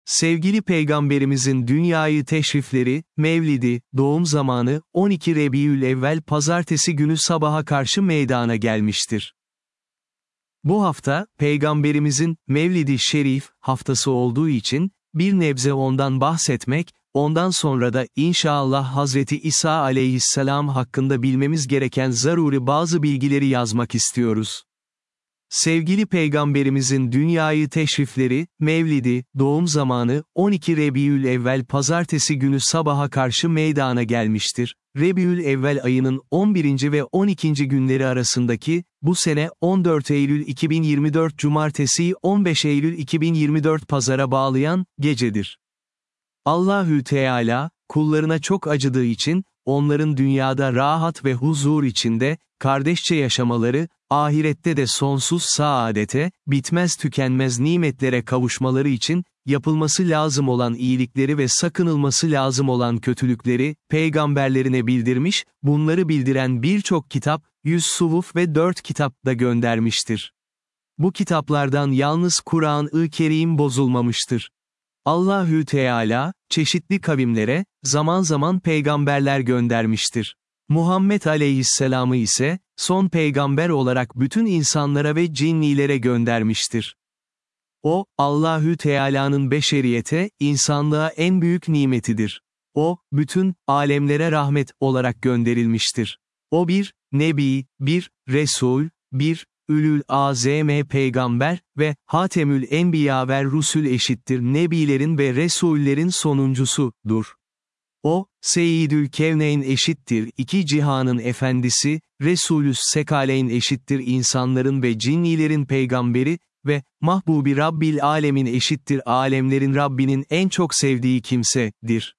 Sevgili Peygamberimizin dünyayı teşrifleri, Mevlidi, doğum zamanı, 12 Rebiülevvel pazartesi günü sabaha karşı meydana gelmiştir. Bu hafta, Peygamberimizin, Mevlid-i Şerif, haftası olduğu için, bir nebze ondan bahsetmek, ondan sonra da inşallah Hazreti İsa aleyhisselam hakkında bilmemiz gereken zaruri bazı bilgileri yazmak istiyoruz. Sevgili Peygamberimizin dünyayı teşrifleri, Mevlidi, doğum zamanı, 12 Rebiülevvel pazartesi günü sabaha karşı meydana gelmiştir. Rebiülevvel ayının 11. ve 12. günleri arasındaki, bu sene 14 Eylül 2024 Cumartesi'yi 15 Eylül 2024 Pazara bağlayan, gecedir. Allahü Teala, kullarına çok acıdığı için, onların dünyada rahat ve huzur içinde, kardeşçe yaşamaları, ahirette de sonsuz saadete, bitmez tükenmez nimetlere kavuşmaları için, yapılması lazım olan iyilikleri ve sakınılması lazım olan kötülükleri, peygamberlerine bildirmiş, bunları bildiren birçok kitap, 100 suvuf ve 4 kitap da göndermiştir. Bu kitaplardan yalnız Kur'an-ı Kerim bozulmamıştır. Allahü Teala, çeşitli kavimlere, zaman zaman peygamberler göndermiştir. Muhammed Aleyhisselam'ı ise, son peygamber olarak bütün insanlara ve cinnilere göndermiştir. O, Allahü Teala'nın beşeriyete, insanlığa en büyük nimetidir. O, bütün, alemlere rahmet olarak gönderilmiştir. O bir, Nebi, bir, Resul, bir, Ülül Azm peygamber ve Hatemül Enbiya ve Rusul eşittir Nebilerin ve Resullerin sonuncusudur. O, Seyyidül Kevneyn eşittir iki cihanın efendisi, Resulüs Sekaleyn eşittir insanların ve cinnilerin peygamberi ve Mahbubi Rabbil Alemin eşittir alemlerin Rabbinin en çok sevdiği kimsedir.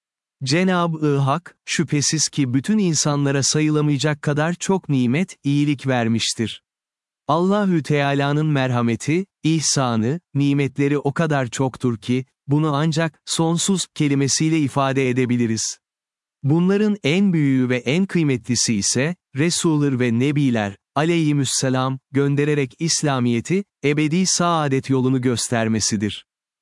Cenab-ı Hak, şüphesiz ki bütün insanlara sayılamayacak kadar çok nimet, iyilik vermiştir. Allahü Teala'nın merhameti, ihsanı, nimetleri o kadar çoktur ki, bunu ancak, sonsuz, kelimesiyle ifade edebiliriz. Bunların en büyüğü ve en kıymetlisi ise, Resuller ve Nebiler, aleyhimüsselam, göndererek İslamiyeti, ebedi saadet yolunu göstermesidir.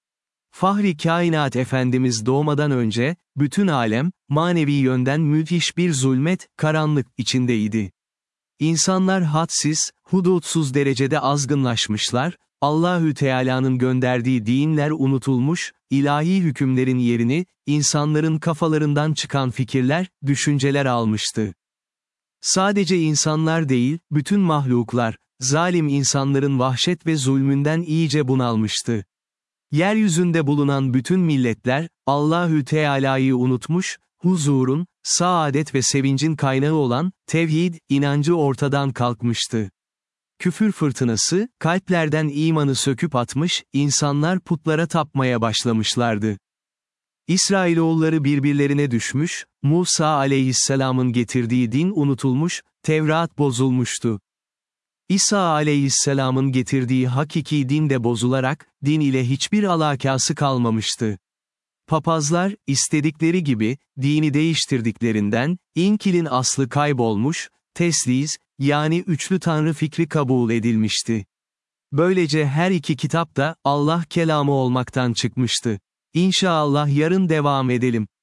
Fahri Kainat Efendimiz doğmadan önce, bütün alem, manevi yönden müthiş bir zulmet, karanlık içindeydi. İnsanlar hadsiz, hudutsuz derecede azgınlaşmışlar, Allahü Teala'nın gönderdiği dinler unutulmuş, ilahi hükümlerin yerini, insanların kafalarından çıkan fikirler, düşünceler almıştı. Sadece insanlar değil, bütün mahluklar, zalim insanların vahşet ve zulmünden iyice bunalmıştı. Yeryüzünde bulunan bütün milletler, Allahü Teala'yı unutmuş, huzurun, saadet ve sevincin kaynağı olan, tevhid, inancı ortadan kalkmıştı. Küfür fırtınası, kalplerden imanı söküp atmış, insanlar putlara tapmaya başlamışlardı. İsrailoğulları birbirlerine düşmüş, Musa aleyhisselamın getirdiği din unutulmuş, Tevrat bozulmuştu. İsa aleyhisselamın getirdiği hakiki din de bozularak, din ile hiçbir alakası kalmamıştı. Papazlar, istedikleri gibi, dini değiştirdiklerinden, İncil'in aslı kaybolmuş, teslis, yani üçlü tanrı fikri kabul edilmişti. Böylece her iki kitap da, Allah kelamı olmaktan çıkmıştı. İnşallah yarın devam edelim.